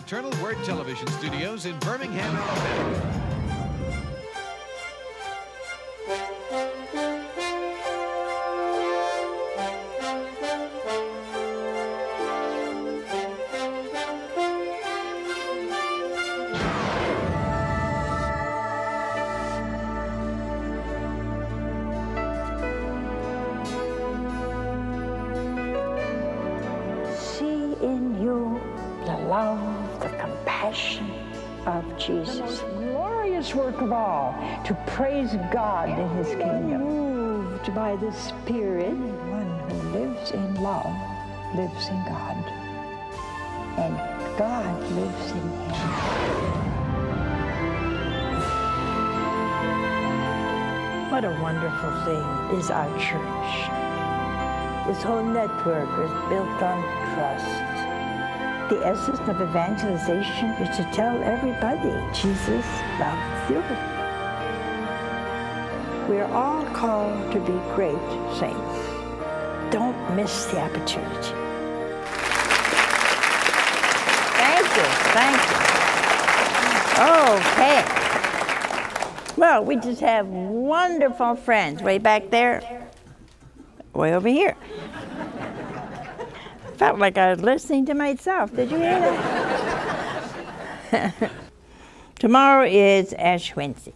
Eternal Word Television Studios in Birmingham, Alabama. Of Jesus. The most glorious work of all, to praise God in His kingdom. Moved by the Spirit, anyone who lives in love lives in God, and God lives in him. What a wonderful thing is our church. This whole network is built on trust. The essence of evangelization is to tell everybody Jesus loves you. We are all called to be great saints. Don't miss the opportunity. Thank you. Okay. Well, we just have wonderful friends way back there, way over here. Felt like I was listening to myself. Did you hear that? Tomorrow is Ash Wednesday.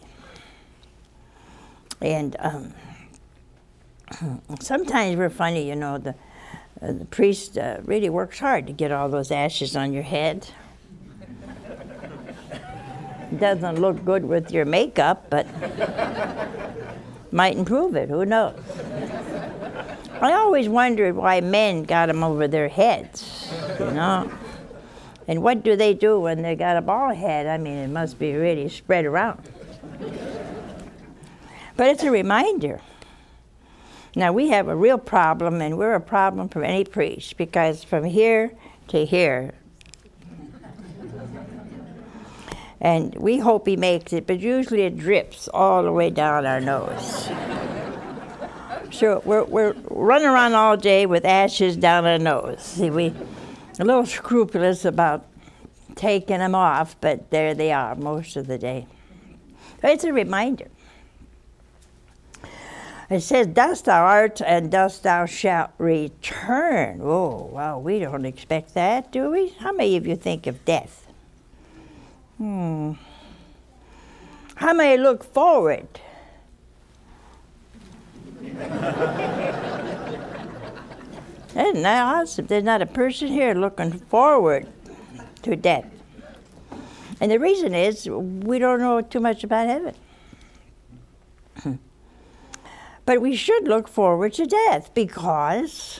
And sometimes we're funny, you know, the priest really works hard to get all those ashes on your head. It doesn't look good with your makeup, but might improve it, who knows? I always wondered why men got them over their heads, you know. And what do they do when they got a bald head? I mean, it must be really spread around. But it's a reminder. Now, we have a real problem, and we're a problem for any priest, because from here to here, and we hope he makes it, but usually it drips all the way down our nose. So we're running around all day with ashes down our nose. See, we're a little scrupulous about taking them off, but there they are most of the day. But it's a reminder. It says, dust thou art, and dust thou shalt return. Oh, well, we don't expect that, do we? How many of you think of death? How many look forward? Isn't that awesome? There's not a person here looking forward to death. And the reason is we don't know too much about heaven. But we should look forward to death because,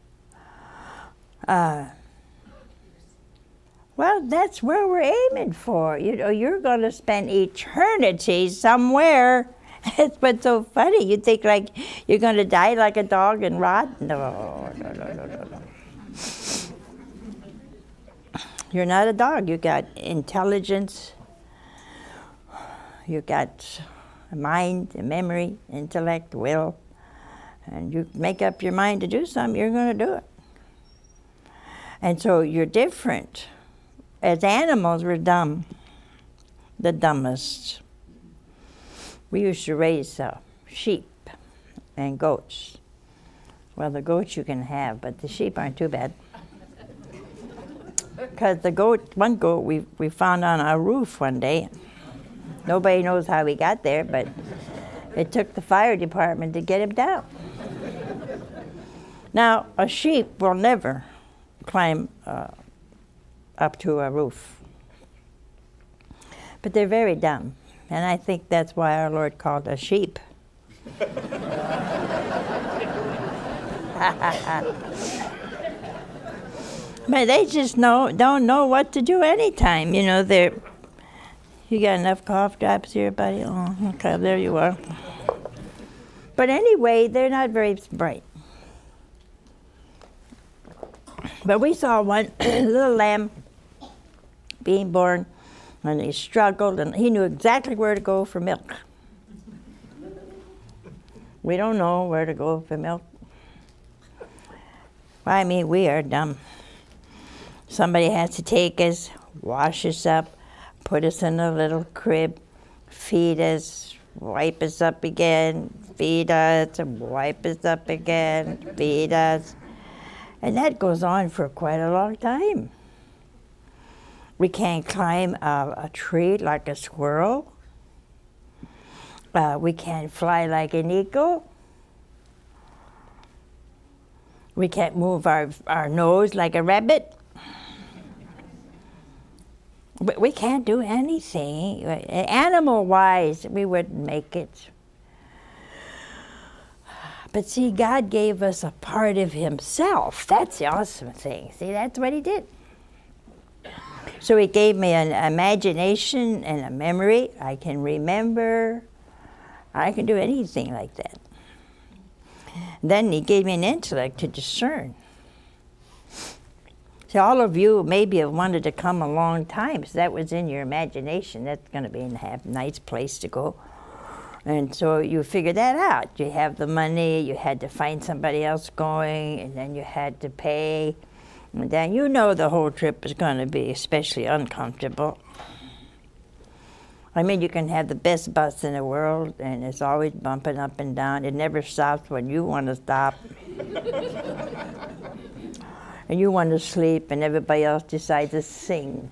well, that's where we're aiming for. You know, you're going to spend eternity somewhere. That's what's so funny. You think like you're going to die like a dog and rot? No. You're not a dog. You got intelligence. You got a mind, a memory, intellect, will. And you make up your mind to do something, you're going to do it. And so you're different. As animals, we're dumb. The dumbest. We used to raise sheep and goats. Well, the goats you can have, but the sheep aren't too bad. Because one goat we found on our roof one day. Nobody knows how he got there, but it took the fire department to get him down. Now, a sheep will never climb up to a roof. But they're very dumb. And I think that's why our Lord called us sheep. But they just don't know what to do anytime. You know, you got enough cough drops here, buddy? Oh, okay, there you are. But anyway, they're not very bright. But we saw one little lamb being born, and he struggled, and he knew exactly where to go for milk. We don't know where to go for milk. Well, I mean, we are dumb. Somebody has to take us wash us up, put us in a little crib, feed us, wipe us up again, feed us, and wipe us up again, feed us. And that goes on for quite a long time. We can't climb a tree like a squirrel. We can't fly like an eagle. We can't move our nose like a rabbit. We can't do anything. Animal-wise, we wouldn't make it. But see, God gave us a part of himself. That's the awesome thing. See, that's what he did. So he gave me an imagination and a memory. I can remember. I can do anything like that. Then he gave me an intellect to discern. So all of you maybe have wanted to come a long time, so that was in your imagination. That's going to be a nice place to go. And so you figured that out. You have the money, you had to find somebody else going, and then you had to pay. And then you know the whole trip is going to be especially uncomfortable. I mean, you can have the best bus in the world, and it's always bumping up and down. It never stops when you want to stop. And you want to sleep, and everybody else decides to sing.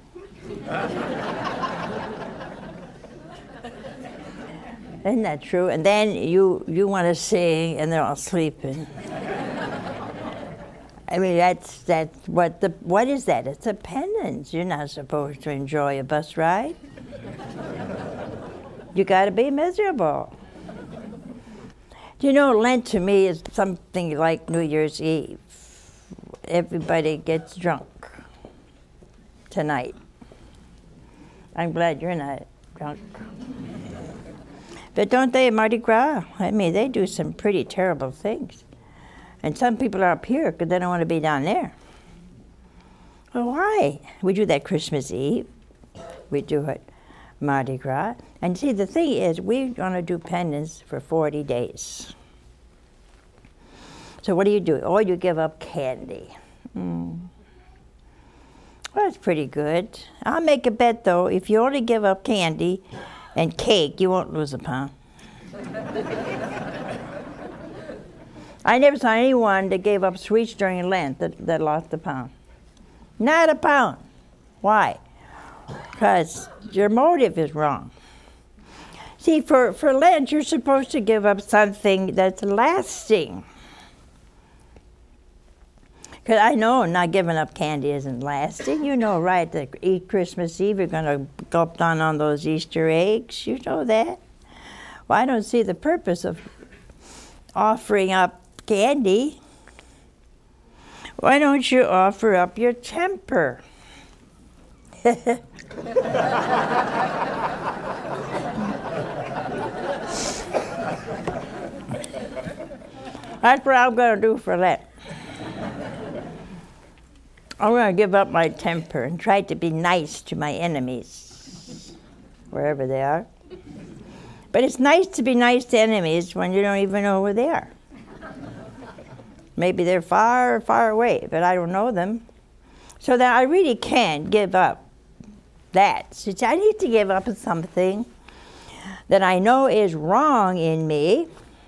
Isn't that true? And then you want to sing, and they're all sleeping. I mean, that's what is that? It's a penance. You're not supposed to enjoy a bus ride. You got to be miserable. Do you know, Lent to me is something like New Year's Eve. Everybody gets drunk tonight. I'm glad you're not drunk. But don't they at Mardi Gras? I mean, they do some pretty terrible things. And some people are up here because they don't want to be down there. Well, why? We do that Christmas Eve. We do it Mardi Gras. And see, the thing is, we're going to do penance for 40 days. So what do you do? Oh, you give up candy. Well, that's pretty good. I'll make a bet, though, if you only give up candy and cake, you won't lose a pound. I never saw anyone that gave up sweets during Lent that lost a pound. Not a pound. Why? Because your motive is wrong. See, for Lent, you're supposed to give up something that's lasting. Because I know not giving up candy isn't lasting. You know, right, to eat Christmas Eve, you're going to gulp down on those Easter eggs. You know that. Well, I don't see the purpose of offering up candy. Why don't you offer up your temper? That's what I'm going to do for Lent. I'm going to give up my temper and try to be nice to my enemies, wherever they are. But it's nice to be nice to enemies when you don't even know where they are. Maybe they're far, far away, but I don't know them. So that I really can't give up that. So I need to give up something that I know is wrong in me.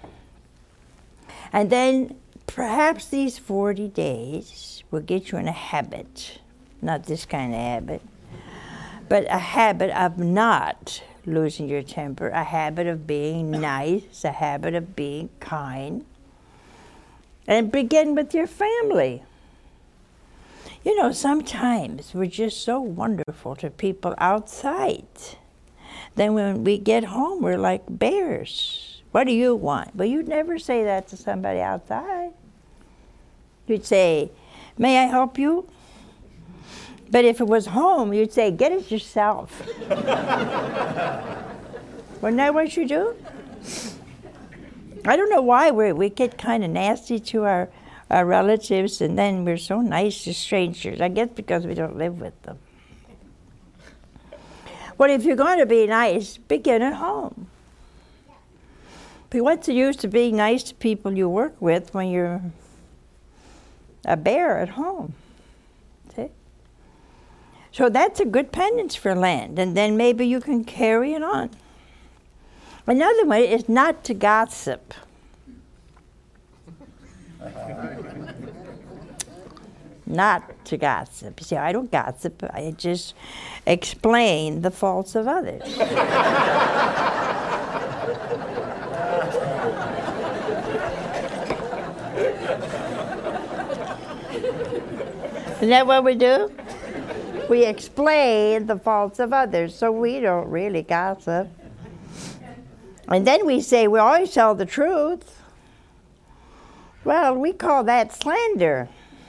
And then perhaps these 40 days will get you in a habit, not this kind of habit, but a habit of not losing your temper, a habit of being nice, a habit of being kind. And begin with your family. You know, sometimes we're just so wonderful to people outside. Then when we get home, we're like bears. What do you want? Well, you'd never say that to somebody outside. You'd say, may I help you? But if it was home, you'd say, get it yourself. Wasn't that what you do? I don't know why we get kind of nasty to our relatives, and then we're so nice to strangers. I guess because we don't live with them. Well, if you're going to be nice, begin at home. But what's the use of being nice to people you work with when you're a bear at home? See? So that's a good penance for Lent, and then maybe you can carry it on. Another way is not to gossip. Not to gossip. You see, I don't gossip, I just explain the faults of others. Isn't that what we do? We explain the faults of others, so we don't really gossip. And then we say we always tell the truth. Well, we call that slander.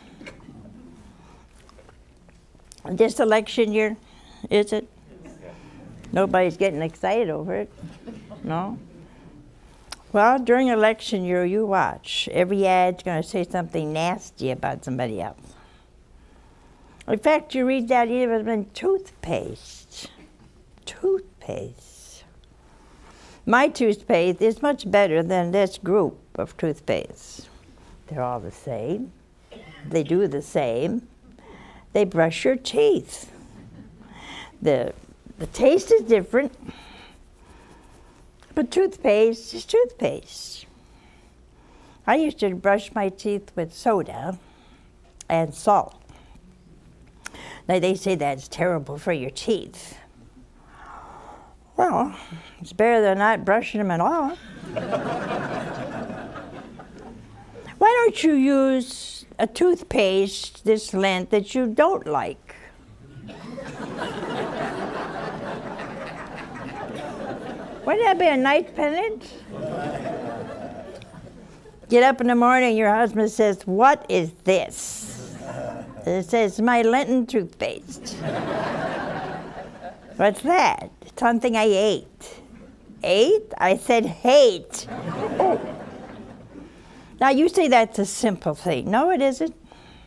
This election year, is it? Nobody's getting excited over it, no? Well, during election year, you watch. Every ad's going to say something nasty about somebody else. In fact, you read that even toothpaste. Toothpaste. My toothpaste is much better than this group of toothpaste. They're all the same. They do the same. They brush your teeth. The taste is different, but toothpaste is toothpaste. I used to brush my teeth with soda and salt. Now they say that's terrible for your teeth. Well, it's better than not brushing them at all. Why don't you use a toothpaste this Lent that you don't like? Wouldn't that be a nice penance? Get up in the morning, your husband says, "What is this?" It says, "My Lenten toothpaste." What's that? Something I ate. Ate? I said hate. Oh. Now you say that's a simple thing. No, it isn't.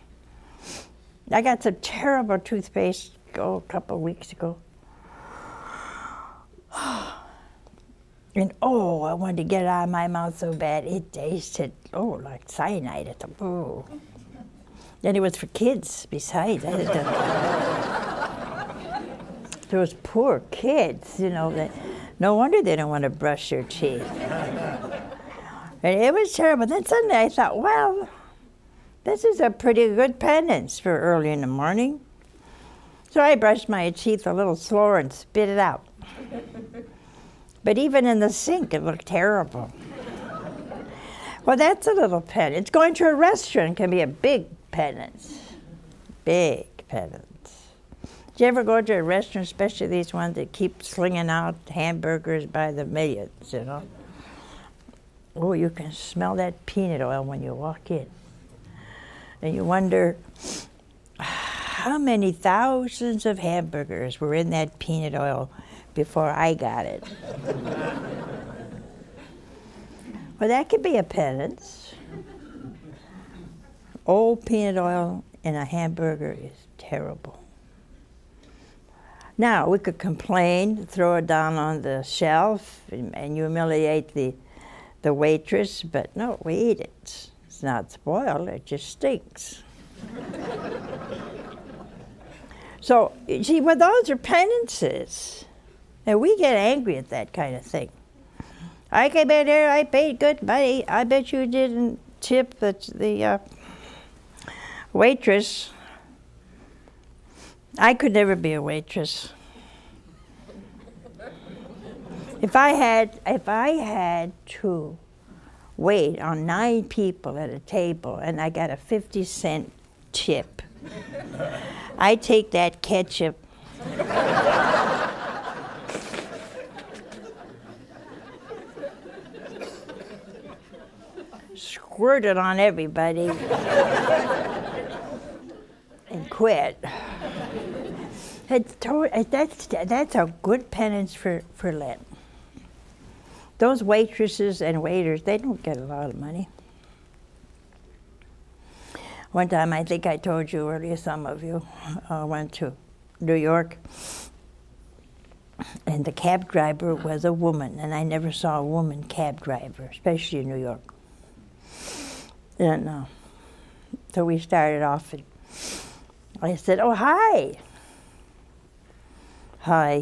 I got some terrible toothpaste a couple of weeks ago. And I wanted to get it out of my mouth so bad. It tasted, like cyanide. And it was for kids besides. Those poor kids, no wonder they don't want to brush their teeth. And it was terrible. Then suddenly I thought, well, this is a pretty good penance for early in the morning. So I brushed my teeth a little slower and spit it out. But even in the sink, it looked terrible. Well, that's a little penance. Going to a restaurant can be a big penance. Big penance. Did you ever go to a restaurant, especially these ones that keep slinging out hamburgers by the millions, Oh, you can smell that peanut oil when you walk in. And you wonder how many thousands of hamburgers were in that peanut oil before I got it. Well, that could be a penance. Old peanut oil in a hamburger is terrible. Now, we could complain, throw it down on the shelf, and humiliate the waitress, but no, we eat it. It's not spoiled, it just stinks. So, you see, well, those are penances. And we get angry at that kind of thing. I came in here, I paid good money. I bet you didn't tip the waitress. I could never be a waitress. If I had to wait on 9 people at a table and I got a 50-cent tip, I'd take that ketchup. Squirt it on everybody and quit. That's a good penance for Lent. Those waitresses and waiters, they don't get a lot of money. One time, I think I told you earlier, some of you, went to New York, and the cab driver was a woman, and I never saw a woman cab driver, especially in New York. And so we started off, and I said, "Oh, hi." Hi.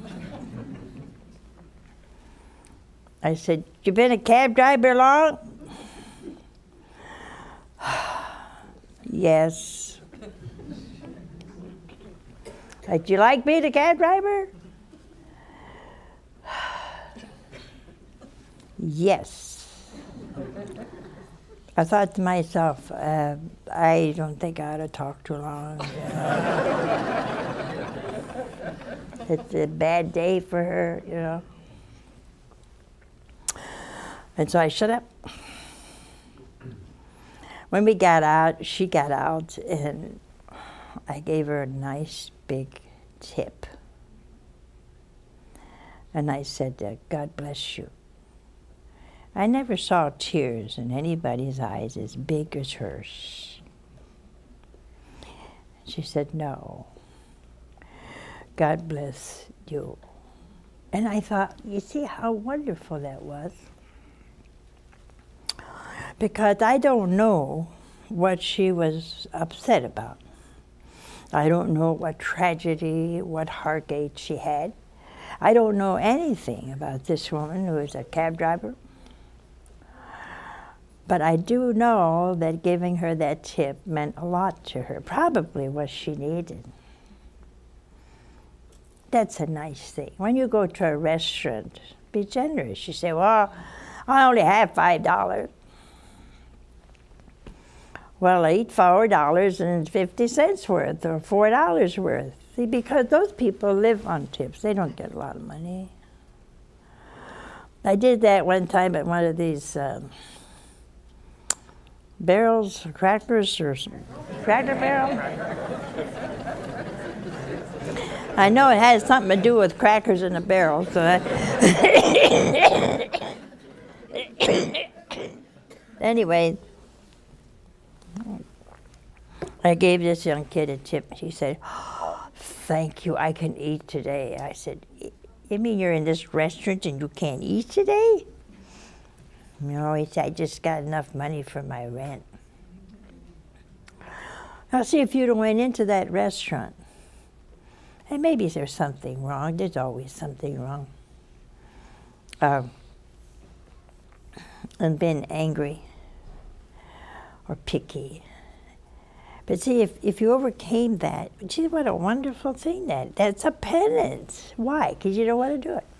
I said, you been a cab driver long? Yes. Do you like being a cab driver? Yes. I thought to myself, I don't think I ought to talk too long. It's a bad day for her, you know. And so I shut up. When we got out, she got out, and I gave her a nice big tip. And I said, God bless you. I never saw tears in anybody's eyes as big as hers. She said, no. God bless you. And I thought, you see how wonderful that was? Because I don't know what she was upset about. I don't know what tragedy, what heartache she had. I don't know anything about this woman who is a cab driver. But I do know that giving her that tip meant a lot to her, probably what she needed. That's a nice thing. When you go to a restaurant, be generous. You say, well, I only have $5. Well, I eat $4.50 worth or $4 worth. See, because those people live on tips. They don't get a lot of money. I did that one time at one of these barrels, crackers, or Cracker Barrel. I know it has something to do with crackers in a barrel, so anyway, I gave this young kid a tip. She said, oh, thank you, I can eat today. I said, you mean you're in this restaurant and you can't eat today? No, he said, I just got enough money for my rent. Now see, if you'd have went into that restaurant, and maybe there's something wrong, there's always something wrong, and been angry or picky. But see, if you overcame that, gee, what a wonderful thing that's a penance. Why? Because you don't want to do it.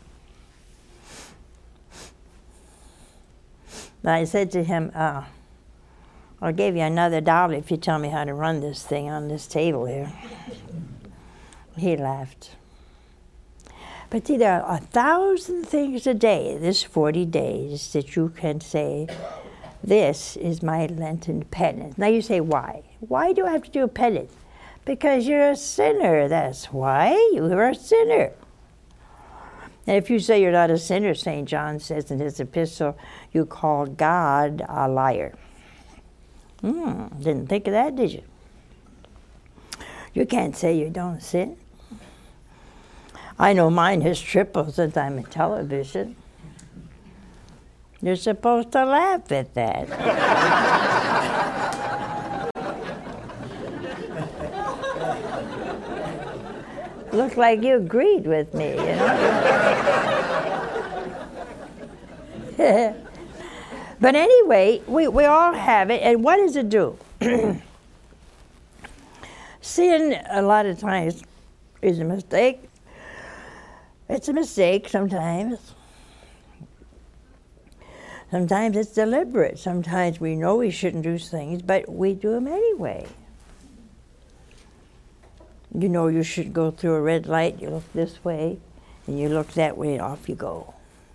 I said to him, I'll give you another $1 if you tell me how to run this thing on this table here. He laughed. But see, there are 1,000 things a day, this 40 days, that you can say, this is my Lenten penance. Now you say, why? Why do I have to do a penance? Because you're a sinner, that's why. You're a sinner. And if you say you're not a sinner, St. John says in his epistle, you call God a liar. Didn't think of that, did you? You can't say you don't sin. I know mine has tripled since I'm in television. You're supposed to laugh at that. Looked like you agreed with me, you know? But anyway, we all have it, and what does it do? Sin, a lot of times, is a mistake. It's a mistake sometimes. Sometimes it's deliberate. Sometimes we know we shouldn't do things, but we do them anyway. You know you should go through a red light, you look this way, and you look that way, and off you go.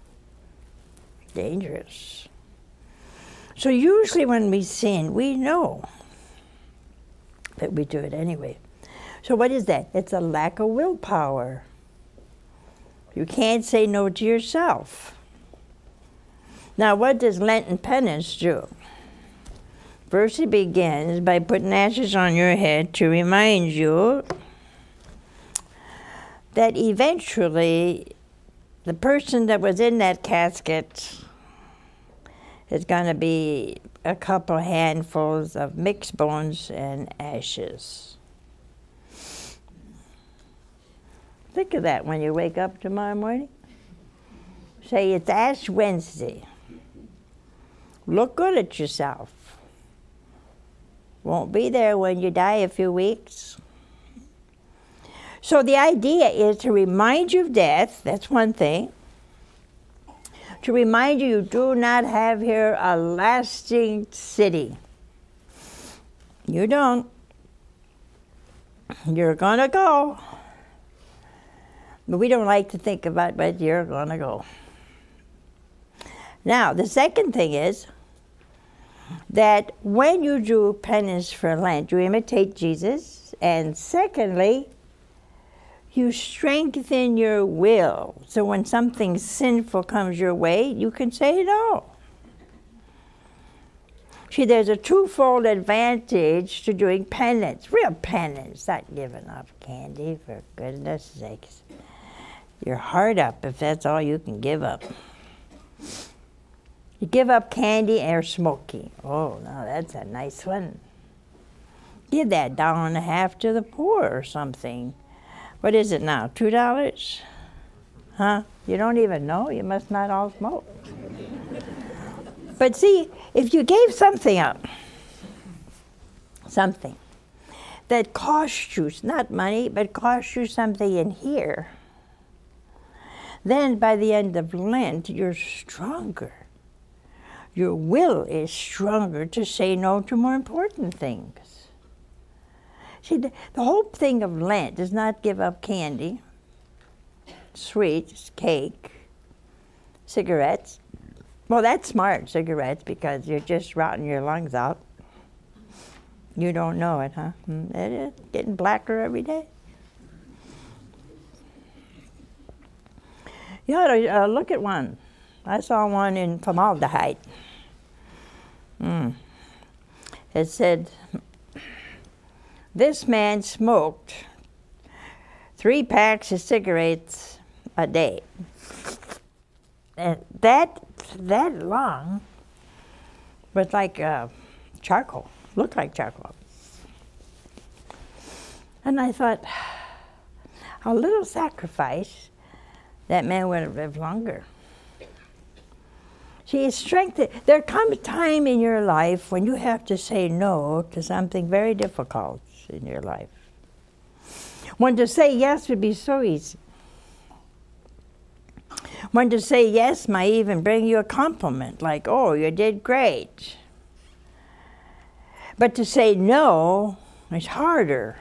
Dangerous. So usually when we sin, we know that we do it anyway. So what is that? It's a lack of willpower. You can't say no to yourself. Now, what does Lenten penance do? First, it begins by putting ashes on your head to remind you that eventually the person that was in that casket is going to be a couple handfuls of mixed bones and ashes. Think of that when you wake up tomorrow morning. Say, it's Ash Wednesday. Look good at yourself. Won't be there when you die a few weeks. So the idea is to remind you of death, that's one thing. To remind you you do not have here a lasting city. You don't. You're gonna go. But we don't like to think about it, but you're gonna go. Now, the second thing is that when you do penance for Lent, you imitate Jesus, and secondly, you strengthen your will. So when something sinful comes your way, you can say no. See, there's a twofold advantage to doing penance, real penance, not giving up candy, for goodness sakes. Your heart up if that's all you can give up. You give up candy or smoking. Oh, no, that's a nice one. Give that $1.50 to the poor or something. What is it now, $2? Huh? You don't even know? You must not all smoke. But see, if you gave something up, something that cost you, not money, but cost you something in here, then by the end of Lent, you're stronger. Your will is stronger to say no to more important things. See, the whole thing of Lent is not give up candy, sweets, cake, cigarettes. Well, that's smart, cigarettes, because you're just rotting your lungs out. You don't know it, huh? It is getting blacker every day. You ought to look at one. I saw one in formaldehyde. It said, this man smoked 3 packs of cigarettes a day. And that long was like charcoal, looked like charcoal. And I thought, a little sacrifice, that man would have lived longer. See, it's strength. There comes a time in your life when you have to say no to something very difficult in your life. When to say yes would be so easy. When to say yes might even bring you a compliment, like, oh, you did great. But to say no is harder.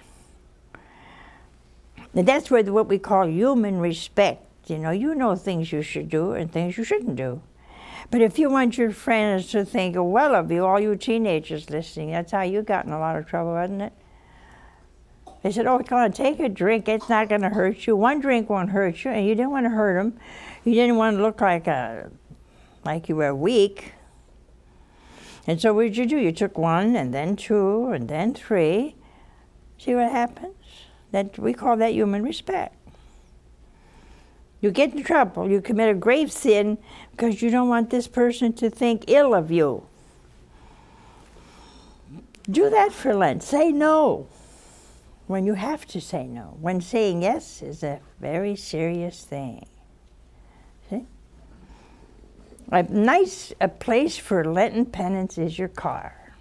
And that's where what we call human respect. You know things you should do and things you shouldn't do. But if you want your friends to think well of you, all you teenagers listening, that's how you got in a lot of trouble, wasn't it? They said, oh, come on, take a drink. It's not going to hurt you. One drink won't hurt you. And you didn't want to hurt them. You didn't want to look like you were weak. And so what did you do? You took 1, and then 2, and then 3. See what happens? We call that human respect. You get in trouble. You commit a grave sin because you don't want this person to think ill of you. Do that for Lent. Say no when you have to say no. When saying yes is a very serious thing. See? A place for Lenten penance is your car.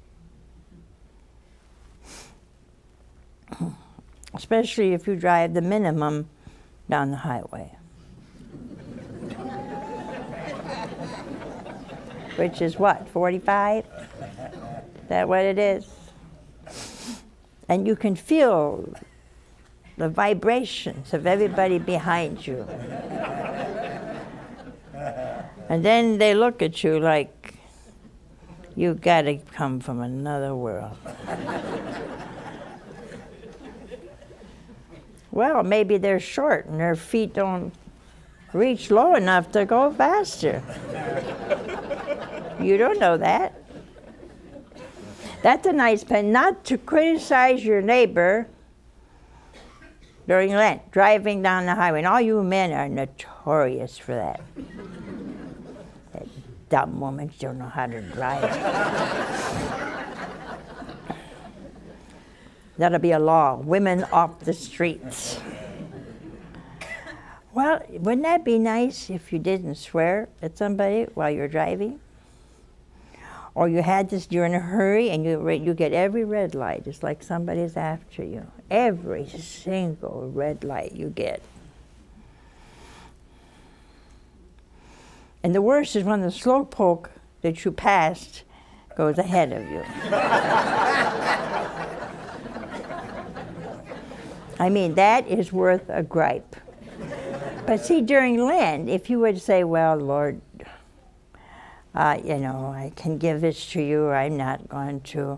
Especially if you drive the minimum down the highway. Which is what, 45? Is that what it is? And you can feel the vibrations of everybody behind you. And then they look at you like, you gotta come from another world. Well, maybe they're short and their feet don't reach low enough to go faster. You don't know that. That's a nice pen, not to criticize your neighbor during Lent, driving down the highway. And all you men are notorious for that. That dumb women don't know how to drive. That'll be a law. Women off the streets. Well, wouldn't that be nice if you didn't swear at somebody while you're driving? Or you had this, you're in a hurry and you get every red light. It's like somebody's after you. Every single red light you get. And the worst is when the slowpoke that you passed goes ahead of you. I mean, that is worth a gripe. But see, during Lent, if you would say, well, Lord, I can give this to you, I'm not going to.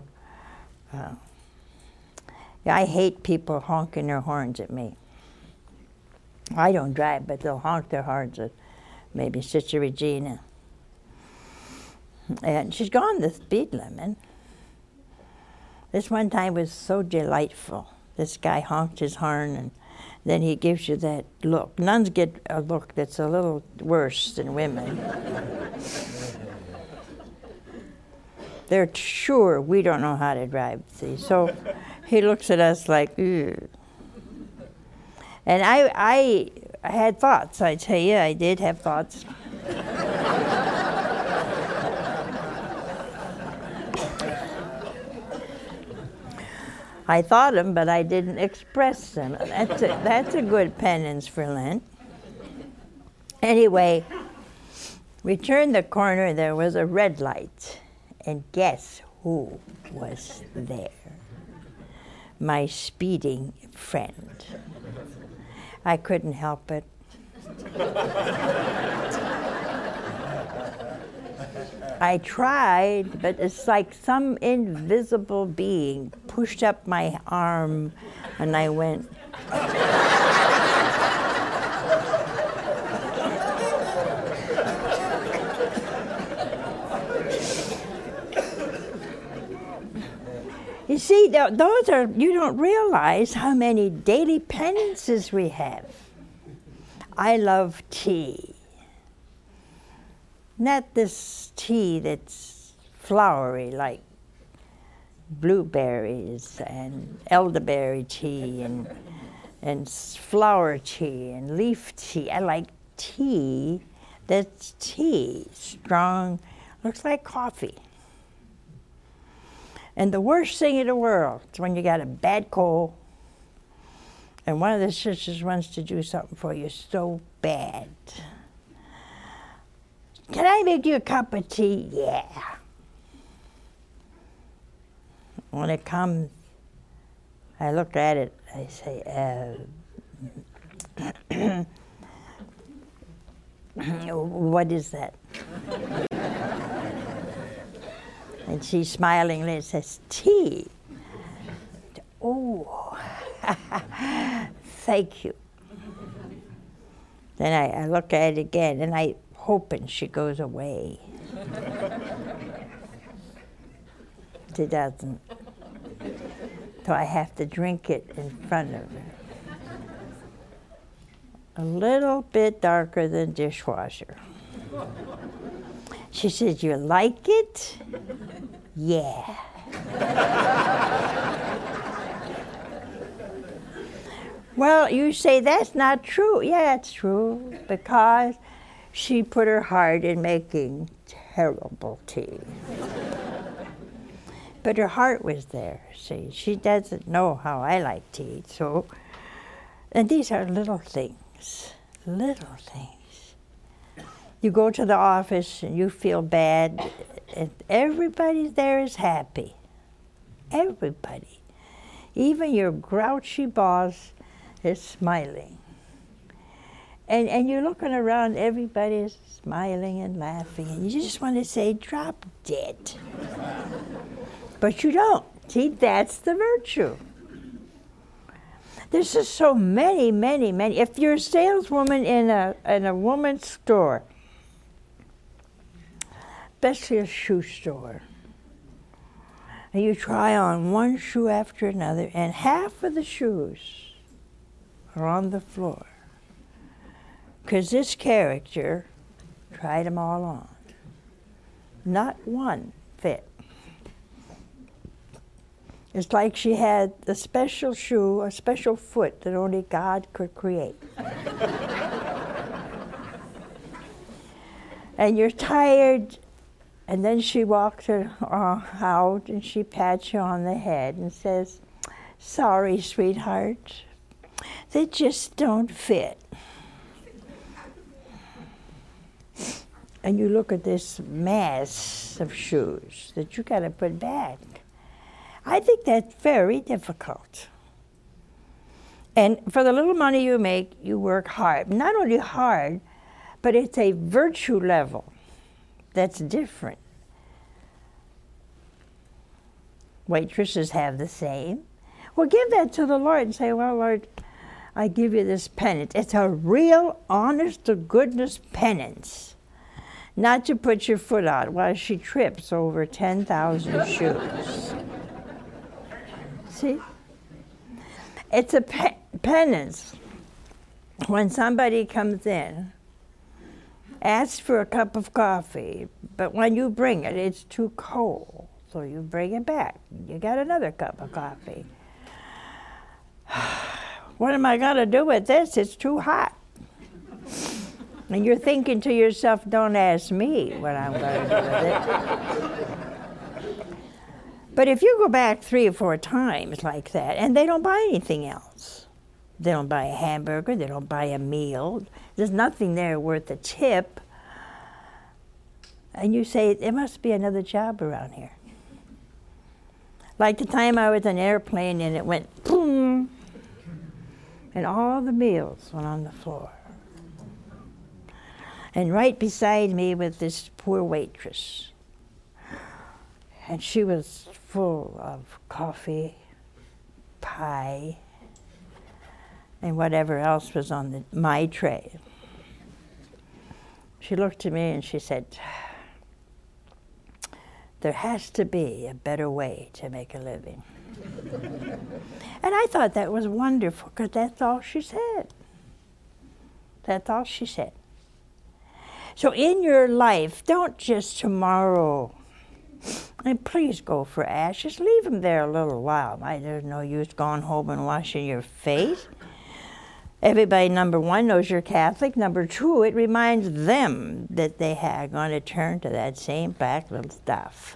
I hate people honking their horns at me. I don't drive, but they'll honk their horns at maybe Sister Regina. And she's gone the speed limit. This one time was so delightful. This guy honked his horn, and then he gives you that look. Nuns get a look that's a little worse than women. They're sure we don't know how to drive, see. So he looks at us like, ugh. And I had thoughts, I tell you, I did have thoughts. I thought them, but I didn't express them. That's a good penance for Lent. Anyway, we turned the corner, there was a red light. And guess who was there? My speeding friend. I couldn't help it. I tried, but it's like some invisible being pushed up my arm, and I went. You see, those are, you don't realize how many daily penances we have. I love tea. Not this tea that's flowery like blueberries and elderberry tea and flower tea and leaf tea. I like tea that's tea, strong, looks like coffee. And the worst thing in the world is when you got a bad cold and one of the sisters wants to do something for you so bad. Can I make you a cup of tea? Yeah. When it comes, I look at it, I say, what is that? And she smilingly says, tea. Oh, thank you. Then I look at it again, and I hoping she goes away. She doesn't. So I have to drink it in front of her. A little bit darker than dishwasher. She says, you like it? Yeah. Well, you say that's not true. Yeah, it's true, because she put her heart in making terrible tea. But her heart was there, see. She doesn't know how I like tea, so. And these are little things, little things. You go to the office and you feel bad, and everybody there is happy. Everybody. Even your grouchy boss is smiling. And you're looking around, everybody's smiling and laughing, and you just want to say, drop dead. But you don't. See, that's the virtue. There's just so many, many, many. If you're a saleswoman in a woman's store, especially a shoe store, and you try on one shoe after another, and half of the shoes are on the floor, because this character tried them all on. Not one fit. It's like she had a special shoe, a special foot that only God could create. and you're tired, and then she walks out and she pats you on the head and says, "Sorry, sweetheart, they just don't fit." And you look at this mass of shoes that you got to put back. I think that's very difficult. And for the little money you make, you work hard. Not only hard, but it's a virtue level that's different. Waitresses have the same. Well, give that to the Lord and say, "Well, Lord, I give you this penance." It's a real, honest-to-goodness penance. Not to put your foot out while she trips over 10,000 shoes. See? It's a penance. When somebody comes in, ask for a cup of coffee, but when you bring it, it's too cold. So you bring it back. You got another cup of coffee. What am I going to do with this? It's too hot. And you're thinking to yourself, don't ask me what I'm going to do with it. But if you go back 3 or 4 times like that, and they don't buy anything else. They don't buy a hamburger, they don't buy a meal. There's nothing there worth a tip. And you say, there must be another job around here. Like the time I was in an airplane and it went boom, and all the meals went on the floor. And right beside me was this poor waitress. And she was full of coffee, pie, and whatever else was on my tray. She looked at me and she said, "There has to be a better way to make a living." And I thought that was wonderful, because that's all she said. That's all she said. So in your life, don't just tomorrow, and please go for ashes, leave them there a little while. There's no use going home and washing your face. Everybody, number 1, knows you're Catholic. Number 2, it reminds them that they are going to turn to that same black little stuff.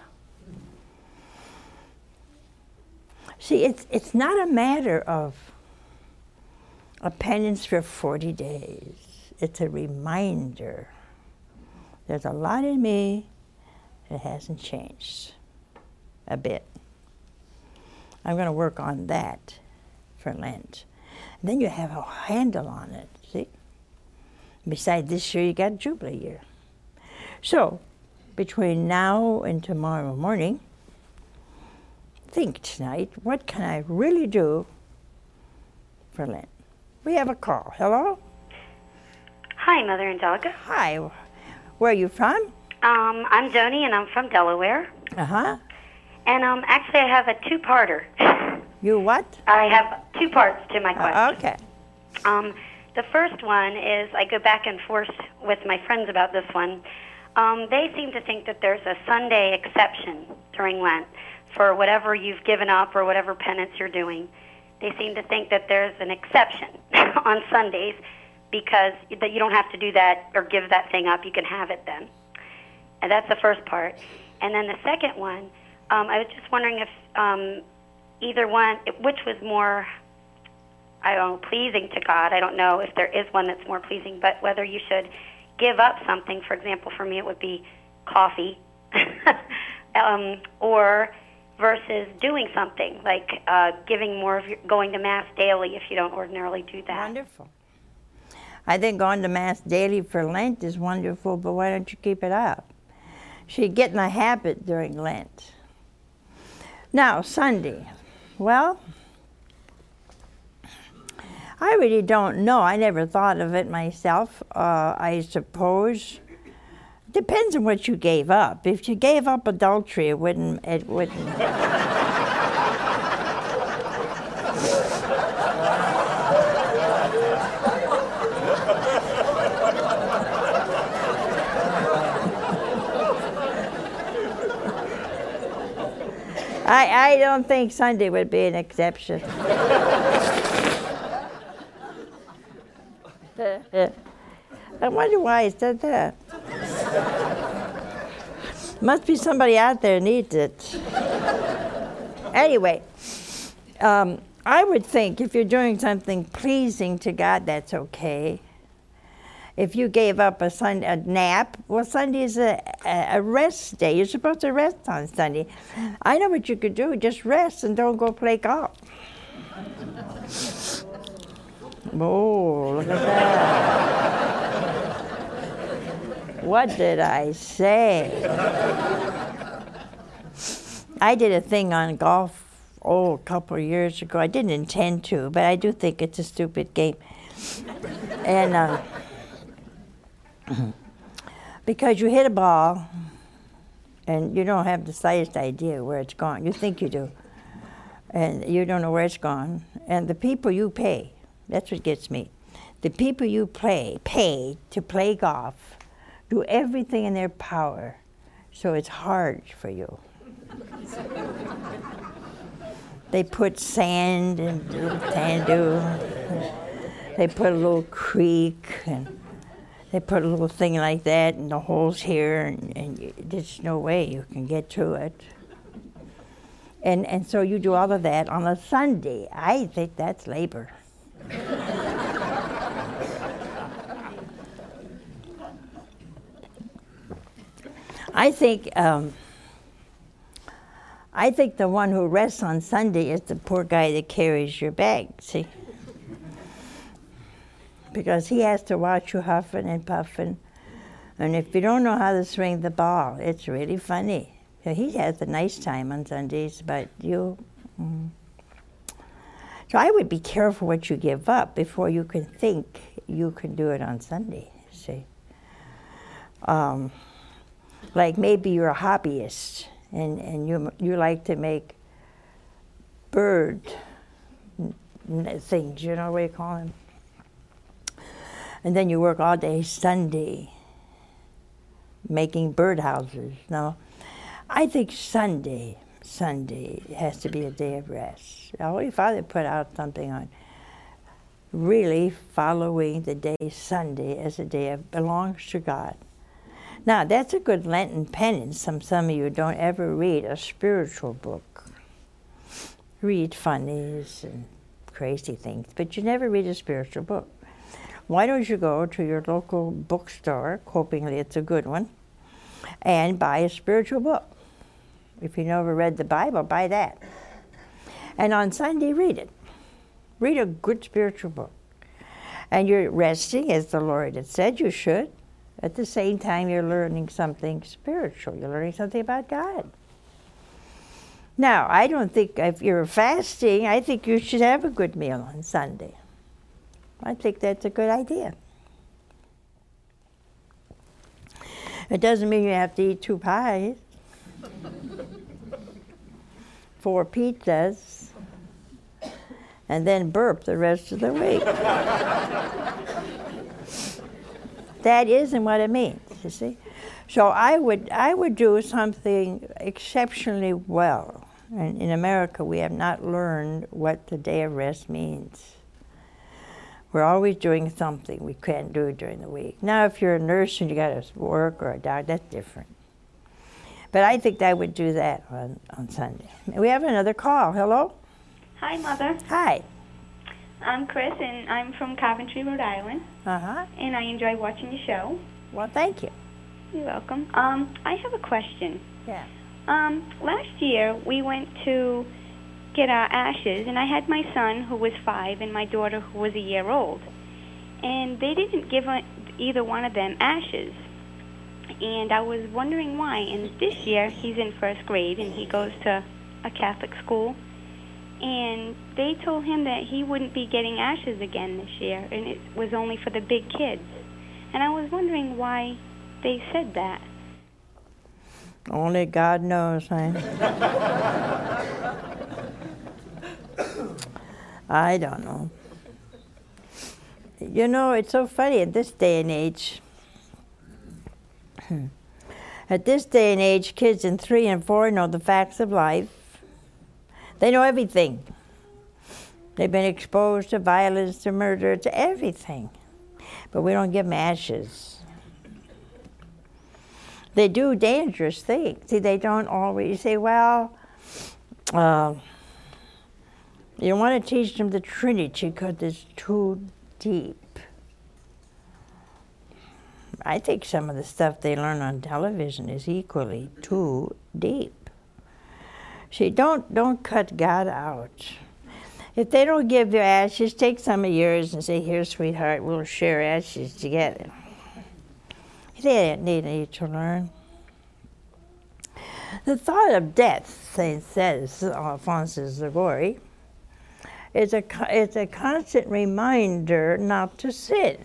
See, it's not a matter of a penance for 40 days. It's a reminder. There's a lot in me that hasn't changed a bit. I'm going to work on that for Lent. And then you have a handle on it, see? Besides, this year you got Jubilee year. So, between now and tomorrow morning, think tonight, what can I really do for Lent? We have a call. Hello? Hi, Mother Angelica. Hi. Where are you from? I'm Joni, and I'm from Delaware. Uh-huh. And actually, I have a 2-parter. You what? I have 2 parts to my question. Okay. The first one is, I go back and forth with my friends about this one. They seem to think that there's a Sunday exception during Lent for whatever you've given up or whatever penance you're doing. They seem to think that there's an exception on Sundays, because that you don't have to do that or give that thing up. You can have it then. And that's the first part. And then the second one, I was just wondering if either one, which was more, I don't know, pleasing to God. I don't know if there is one that's more pleasing, but whether you should give up something. For example, for me it would be coffee, or versus doing something, like giving more of your, going to Mass daily if you don't ordinarily do that. Wonderful. I think going to Mass daily for Lent is wonderful, but why don't you keep it up? So you get in a habit during Lent. Now, Sunday. Well, I really don't know. I never thought of it myself. I suppose depends on what you gave up. If you gave up adultery, it wouldn't. I don't think Sunday would be an exception. I wonder why he said that. Must be somebody out there needs it. Anyway, I would think if you're doing something pleasing to God, that's okay. If you gave up a nap, well, Sunday is a rest day. You're supposed to rest on Sunday. I know what you could do. Just rest and don't go play golf. Oh, look at that. What did I say? I did a thing on golf, a couple of years ago. I didn't intend to, but I do think it's a stupid game. And because you hit a ball and you don't have the slightest idea where it's gone. You think you do. And you don't know where it's gone. And the people you pay, that's what gets me. The people you pay to play golf do everything in their power so it's hard for you. They put sand and sand dune. They put a little creek and they put a little thing like that and the holes here and there's no way you can get to it. And so you do all of that on a Sunday. I think that's labor. I think the one who rests on Sunday is the poor guy that carries your bag, see? Because he has to watch you huffing and puffing. And if you don't know how to swing the ball, it's really funny. So he has a nice time on Sundays, but you... So I would be careful what you give up before you can think you can do it on Sunday, see? Like maybe you're a hobbyist and you like to make bird things, you know what you call them? And then you work all day Sunday making birdhouses. No, I think Sunday has to be a day of rest. The Holy Father put out something on really following the day Sunday as a day that belongs to God. Now, that's a good Lenten penance. Some of you don't ever read a spiritual book. Read funnies and crazy things, but you never read a spiritual book. Why don't you go to your local bookstore, hopingly it's a good one, and buy a spiritual book? If you never read the Bible, buy that. And on Sunday, read it. Read a good spiritual book. And you're resting, as the Lord had said you should. At the same time, you're learning something spiritual. You're learning something about God. Now, I don't think if you're fasting, I think you should have a good meal on Sunday. I think that's a good idea. It doesn't mean you have to eat 2 pies, 4 pizzas, and then burp the rest of the week. That isn't what it means, you see. So I would do something exceptionally well. And in America, we have not learned what the day of rest means. We're always doing something we can't do during the week. Now, if you're a nurse and you got to work or a doctor, that's different. But I think I would do that on Sunday. We have another call. Hello? Hi, Mother. Hi. I'm Chris, and I'm from Coventry, Rhode Island. Uh-huh. And I enjoy watching your show. Well, thank you. You're welcome. I have a question. Yeah. Last year, we went to get our ashes, and I had my son, who was 5, and my daughter, who was a year old. And they didn't give either one of them ashes. And I was wondering why. And this year, he's in 1st grade, and he goes to a Catholic school. And they told him that he wouldn't be getting ashes again this year, and it was only for the big kids. And I was wondering why they said that. Only God knows, huh? I don't know. You know, it's so funny in this day and age. At this day and age, kids in 3 and 4 know the facts of life. They know everything. They've been exposed to violence, to murder, to everything. But we don't give them ashes. They do dangerous things. See, they don't always, you say, well, you don't want to teach them the Trinity because it's too deep. I think some of the stuff they learn on television is equally too deep. See, don't cut God out. If they don't give you ashes, take some of yours and say, here, sweetheart, we'll share ashes together. They need to learn. The thought of death, says Alphonsus Liguori, is a constant reminder not to sin.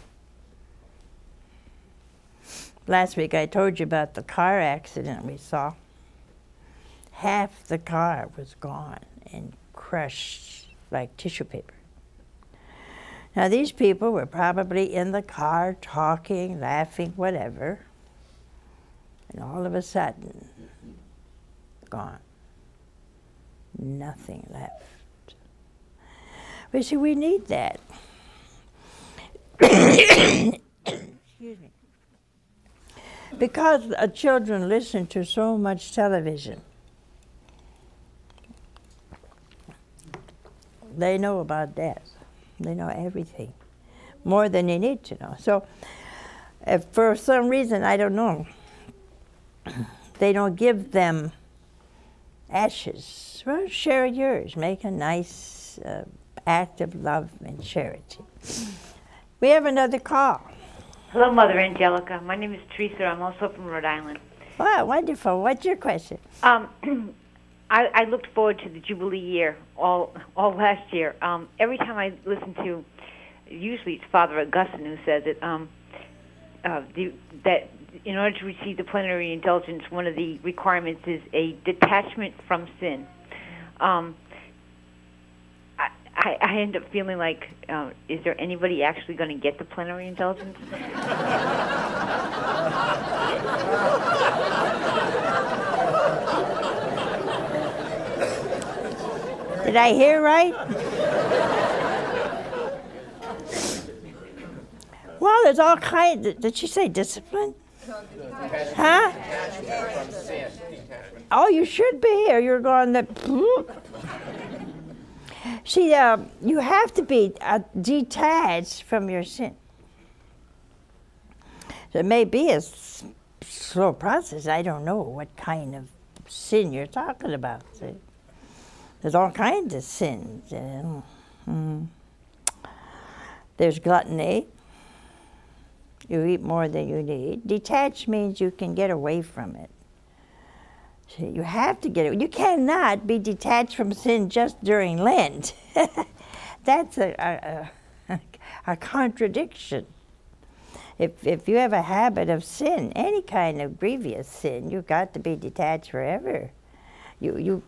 Last week I told you about the car accident we saw. Half the car was gone and crushed like tissue paper. Now these people were probably in the car talking, laughing, whatever, and all of a sudden, gone. Nothing left. But see, we need that. Excuse me. Because children listen to so much television, they know about death. They know everything, more than you need to know. So if for some reason, I don't know, they don't give them ashes, well, share yours. Make a nice act of love and charity. We have another call. Hello, Mother Angelica. My name is Teresa. I'm also from Rhode Island. Wow, wonderful. What's your question? I looked forward to the Jubilee year all last year. Every time I listen to, usually it's Father Augustine who says it, that in order to receive the plenary indulgence, one of the requirements is a detachment from sin. I end up feeling like, is there anybody actually going to get the plenary indulgence? Did I hear right? Well, there's all kinds. Did she say discipline? Huh? Oh, you should be here. You're going to. See, you have to be detached from your sin. So it may be a slow process. I don't know what kind of sin you're talking about. See? There's all kinds of sins. There's gluttony. You eat more than you need. Detached means you can get away from it. So you have to get it. You cannot be detached from sin just during Lent. That's a contradiction. If you have a habit of sin, any kind of grievous sin, you've got to be detached forever. You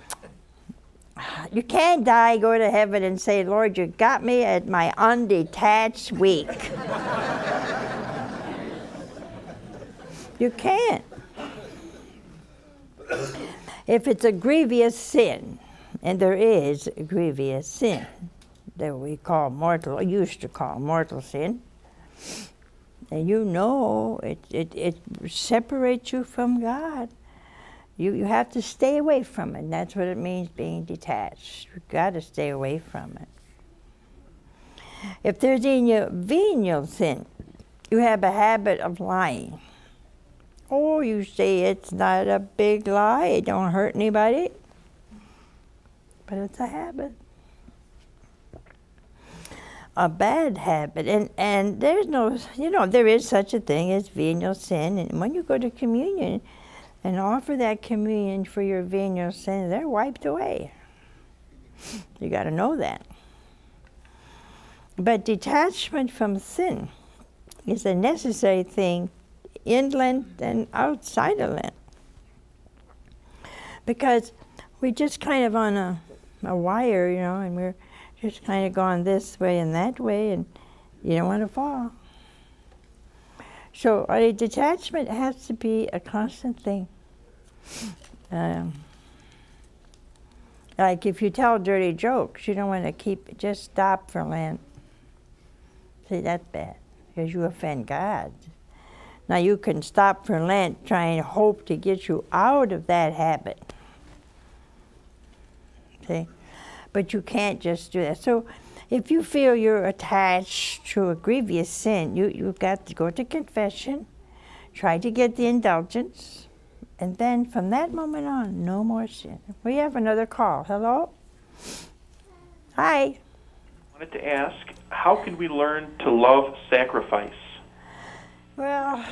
can't die, go to heaven, and say, Lord, you got me at my undetached week. You can't. If it's a grievous sin, and there is a grievous sin that we call mortal, used to call mortal sin, and you know it separates you from God. You have to stay away from it. And that's what it means being detached. You've got to stay away from it. If there's any venial sin, you have a habit of lying. Oh, you say it's not a big lie, it don't hurt anybody. But it's a habit. A bad habit. And there's no, there is such a thing as venial sin. And when you go to communion and offer that communion for your venial sin, they're wiped away. You got to know that. But detachment from sin is a necessary thing in Lent and outside of Lent. Because we're just kind of on a wire, and we're just kind of going this way and that way, and you don't want to fall. So a detachment has to be a constant thing. Like if you tell dirty jokes, you don't want to just stop for Lent. See, that's bad, because you offend God. Now you can stop for Lent, try and hope to get you out of that habit. See? But you can't just do that. So if you feel you're attached to a grievous sin, you've got to go to confession, try to get the indulgence, and then from that moment on, no more sin. We have another call. Hello? Hi. I wanted to ask, how can we learn to love sacrifice? Well,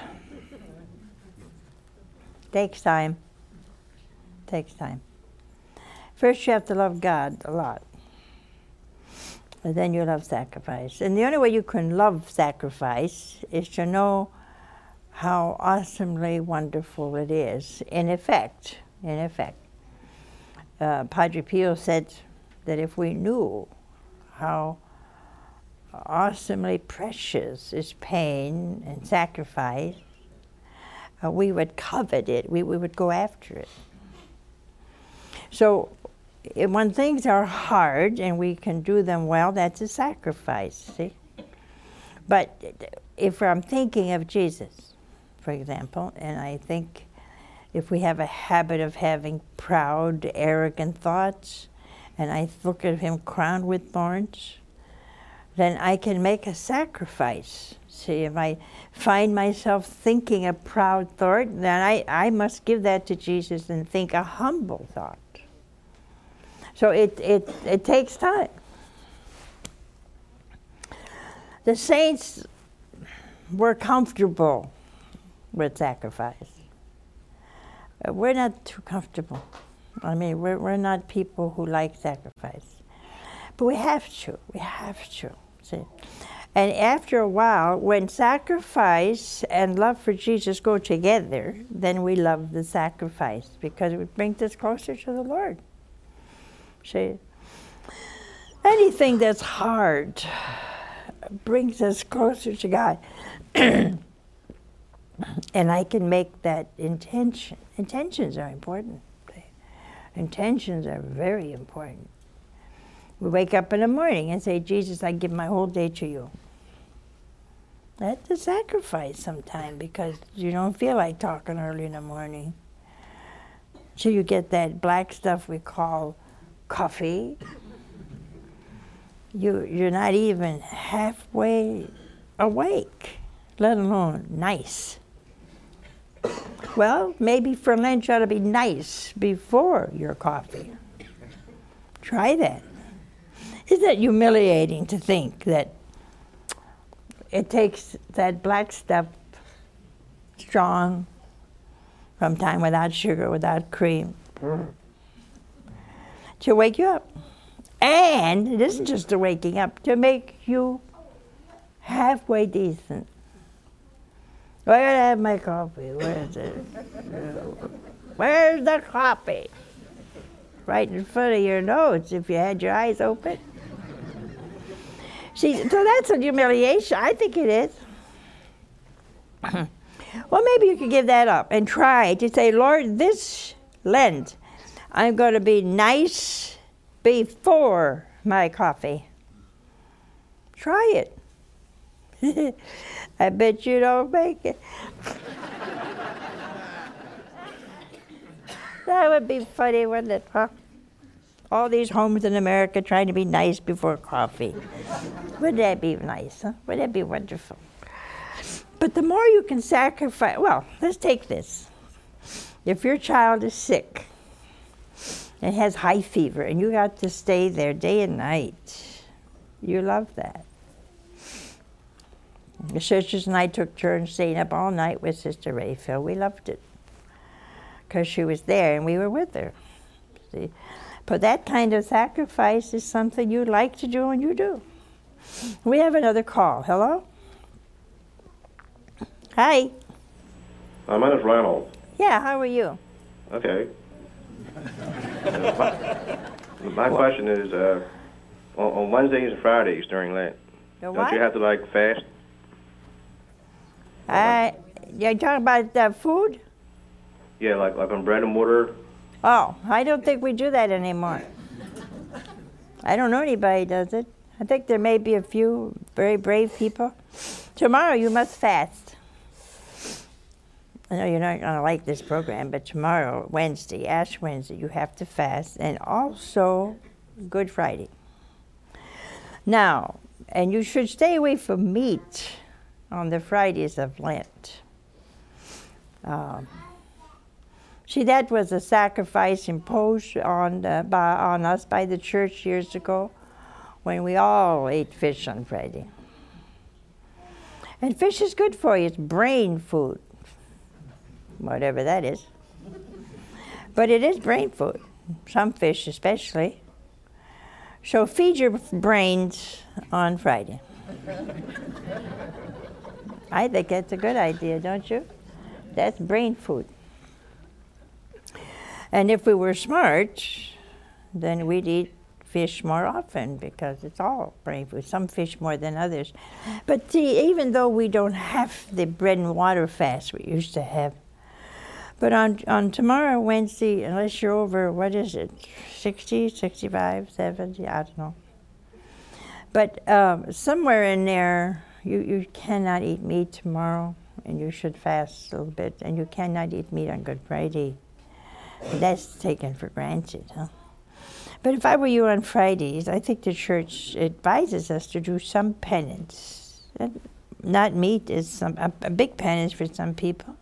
takes time. Takes time. First you have to love God a lot. And then you love sacrifice. And the only way you can love sacrifice is to know how awesomely wonderful it is. In effect, Padre Pio said that if we knew how awesomely precious is pain and sacrifice, we would covet it, we would go after it. So when things are hard and we can do them well, that's a sacrifice, see? But if I'm thinking of Jesus, for example, and I think if we have a habit of having proud, arrogant thoughts, and I look at him crowned with thorns, then I can make a sacrifice. See, if I find myself thinking a proud thought, then I must give that to Jesus and think a humble thought. So it takes time. The saints were comfortable with sacrifice. We're not too comfortable. I mean, we're not people who like sacrifice. But we have to, see. And after a while, when sacrifice and love for Jesus go together, then we love the sacrifice because it brings us closer to the Lord. See, anything that's hard brings us closer to God. And I can make that intention. Intentions are important. Intentions are very important. We wake up in the morning and say, Jesus, I give my whole day to you. That's a sacrifice sometimes because you don't feel like talking early in the morning. So you get that black stuff we call coffee. You're not even halfway awake, let alone nice. Well, maybe for Lent you ought to be nice before your coffee. Try that. Isn't it humiliating to think that it takes that black stuff, strong, from time without sugar, without cream, to wake you up? And it isn't just to waking up, to make you halfway decent. Where did I have my coffee? Where is it? Where's the coffee? Right in front of your nose if you had your eyes open. See, so that's a humiliation. I think it is. Well, maybe you could give that up and try to say, Lord, this Lent, I'm going to be nice before my coffee. Try it. I bet you don't make it. That would be funny, wouldn't it, huh? All these homes in America trying to be nice before coffee. Wouldn't that be nice, huh? Wouldn't that be wonderful? But the more you can sacrifice, well, let's take this. If your child is sick and has high fever and you got to stay there day and night, you love that. The sisters and I took turns staying up all night with Sister Rayfield. We loved it because she was there and we were with her. See? But that kind of sacrifice is something you like to do and you do. We have another call. Hello? Hi. My name is Ronald. Yeah, how are you? Okay. My question is, on Wednesdays and Fridays during Lent, don't you have to fast? You talking about food? Yeah, like on bread and water. Oh, I don't think we do that anymore. I don't know anybody who does it. I think there may be a few very brave people. Tomorrow you must fast. I know you're not going to like this program, but tomorrow, Wednesday, Ash Wednesday, you have to fast, and also Good Friday. Now, and you should stay away from meat on the Fridays of Lent. See, that was a sacrifice imposed on us by the church years ago, when we all ate fish on Friday. And fish is good for you. It's brain food, whatever that is. But it is brain food, some fish especially. So feed your brains on Friday. I think that's a good idea, don't you? That's brain food. And if we were smart, then we'd eat fish more often, because it's all brain food, some fish more than others. But see, even though we don't have the bread and water fast we used to have, but on tomorrow, Wednesday, unless you're over, what is it, 60, 65, 70, I don't know. But somewhere in there, you cannot eat meat tomorrow, and you should fast a little bit, and you cannot eat meat on Good Friday. That's taken for granted, huh? But if I were you on Fridays, I think the church advises us to do some penance. Not meat is a big penance for some people.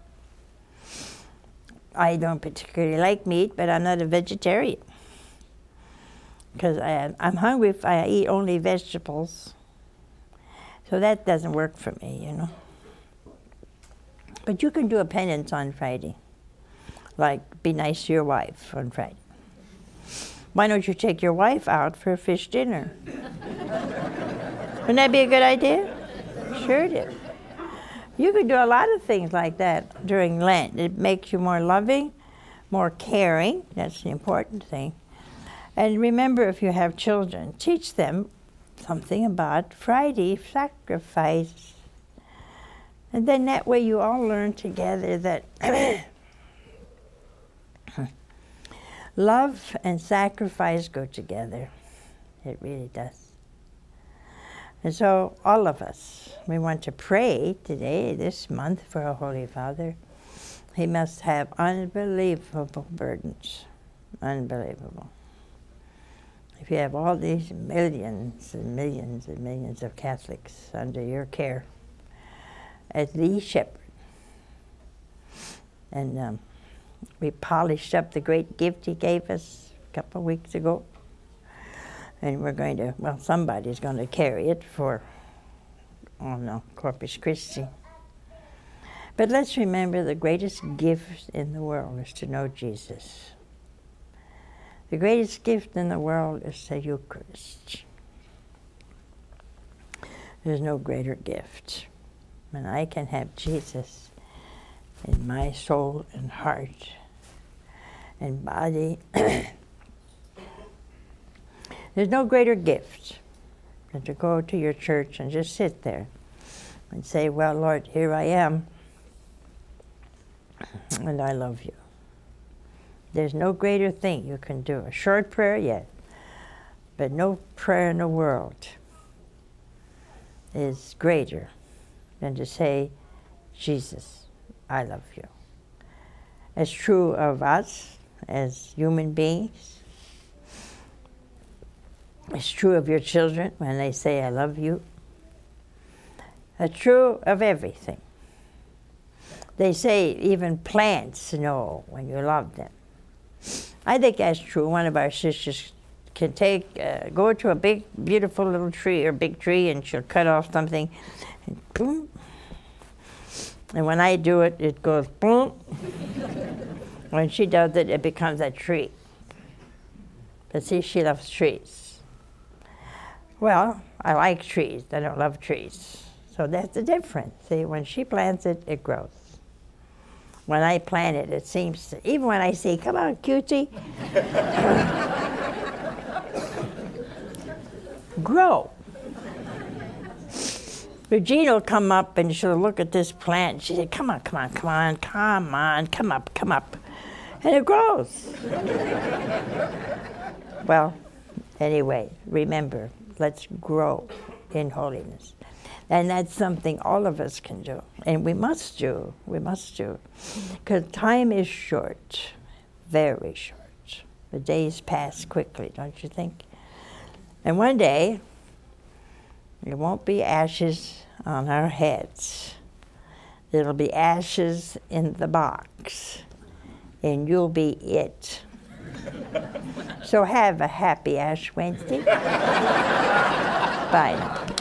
I don't particularly like meat, but I'm not a vegetarian, because I'm hungry if I eat only vegetables. So that doesn't work for me, you know. But you can do a penance on Friday, like be nice to your wife on Friday. Why don't you take your wife out for a fish dinner? Wouldn't that be a good idea? Sure it is. You could do a lot of things like that during Lent. It makes you more loving, more caring. That's the important thing. And remember, if you have children, teach them something about Friday sacrifice. And then that way you all learn together that love and sacrifice go together. It really does. And so all of us, we want to pray today, this month, for our Holy Father. He must have unbelievable burdens. Unbelievable. If you have all these millions and millions and millions of Catholics under your care as the shepherd. And we polished up the great gift he gave us a couple of weeks ago. And we're going to, well, somebody's going to carry it for, Corpus Christi. But let's remember the greatest gift in the world is to know Jesus. The greatest gift in the world is the Eucharist. There's no greater gift. When I can have Jesus in my soul and heart and body, there's no greater gift than to go to your church and just sit there and say, well, Lord, here I am, and I love you. There's no greater thing you can do. A short prayer, yes, but no prayer in the world is greater than to say, Jesus, I love you. It's true of us as human beings. It's true of your children when they say, I love you. It's true of everything. They say even plants know when you love them. I think that's true. One of our sisters can go to a big, beautiful little tree or big tree, and she'll cut off something, and boom. And when I do it, it goes boom. When she does it, it becomes a tree. But see, she loves trees. Well, I like trees. I don't love trees. So that's the difference. See, when she plants it, it grows. When I plant it, it seems to, even when I say, come on, cutie, grow. Regina will come up and she'll look at this plant. She said, come on, come on, come on, come on, come up, come up. And it grows. Well, anyway, remember, let's grow in holiness. And that's something all of us can do. And we must do. We must do. Because time is short, very short. The days pass quickly, don't you think? And one day, there won't be ashes on our heads. There'll be ashes in the box, and you'll be it. So have a happy Ash Wednesday. Bye now.